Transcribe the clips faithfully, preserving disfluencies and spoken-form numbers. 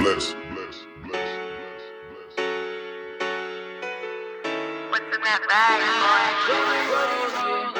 bless. What's in that bag, boy?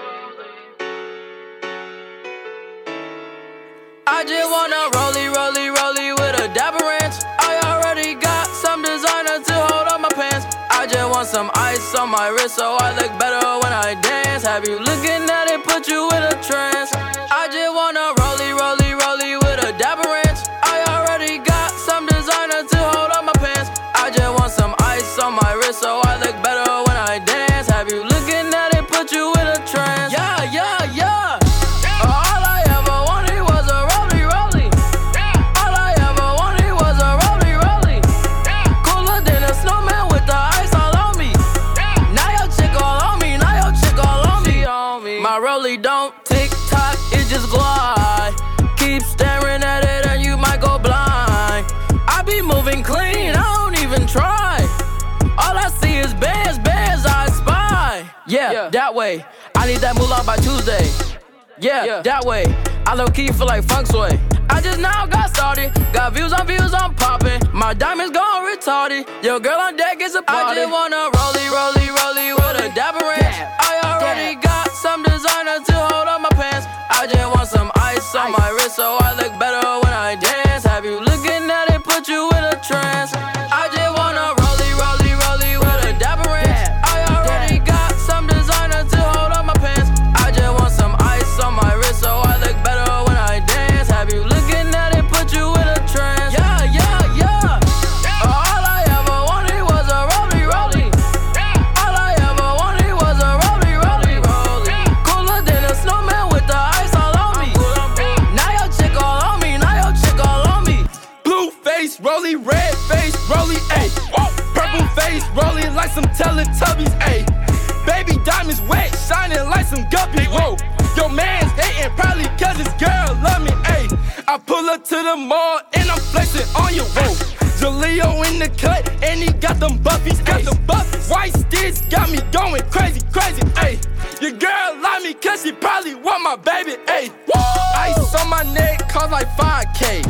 I just wanna rollie, rollie, rollie with a dapper ranch. I already got some designer to hold on my pants. I just want some ice on my wrist so I look better when I dance. Have you looking at it, put you in a trance. I just wanna rollie, rollie, rollie with a dapper ranch. I already got some designer to hold on my pants. I just want some ice on my wrist so I look better when I dance. Have you looking at it, put you in a trance. Yeah, yeah, yeah. All I ever wanted was a rollie, rollie. All I ever wanted was a rollie, rollie. Cooler than a snowman with the ice all on me. Now your chick all on me, now your chick all on me. My rollie don't tick tock, it just glide. Keep staring at it and you might go blind. I be moving clean, I don't even try. All I see is bands, bands I spy. Yeah, yeah, that way. I need that moolah by Tuesday. Yeah, yeah, that way. I low key feel like funk sway. I just now got started. Got views on views, I'm popping. My diamonds gone retarded. Your girl on deck is a party. I just wanna rollie, rollie, rollie with a dapper ranch. I already got some designer to hold on my pants. I just want some ice on my wrist so I look better when I dance. Have you looking at it, put you in a trance. I just wanna rollie, rollie, rollie with a dapper ranch. I already got some designer to hold on my pants. I just want some ice on my wrist so I look better when I dance. Have you looking at it, put you in a trance. Yeah, yeah, yeah. All I ever wanted was a rollie, rollie. All I ever wanted was a rollie, rollie, rollie. Cooler than a snowman with the ice all on me. Now your chick all on me, now your chick all on me. Blue face, rollie, red face, rollie, ayy. Purple face, rolling like some Teletubbies, ayy. Baby diamonds wet, shining like some guppies, whoa. Your man's hating probably cause his girl love me, ayy. I pull up to the mall and I'm flexing on you, whoa. Jaleo in the cut and he got them buffies, got the buffies. White sticks got me going crazy, crazy, ayy. Your girl love me cause she probably want my baby, ayy. Ice on my neck cost like five K.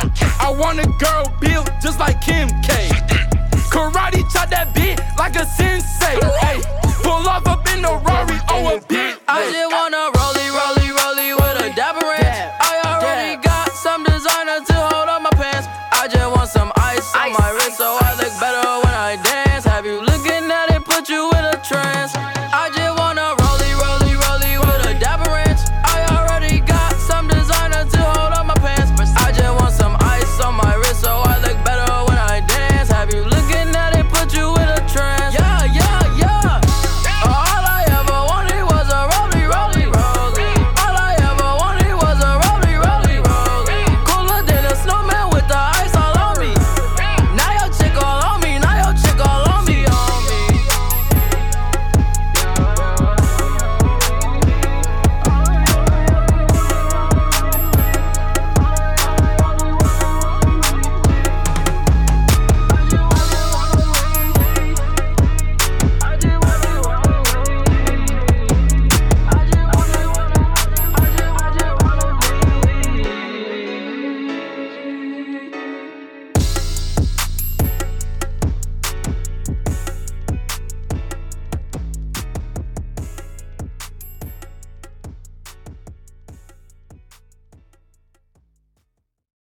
I want a girl built just like Kim K. Karate chop that bitch like a sensei, ayy. Pull off up in the Rari, oh a bitch. I just wanna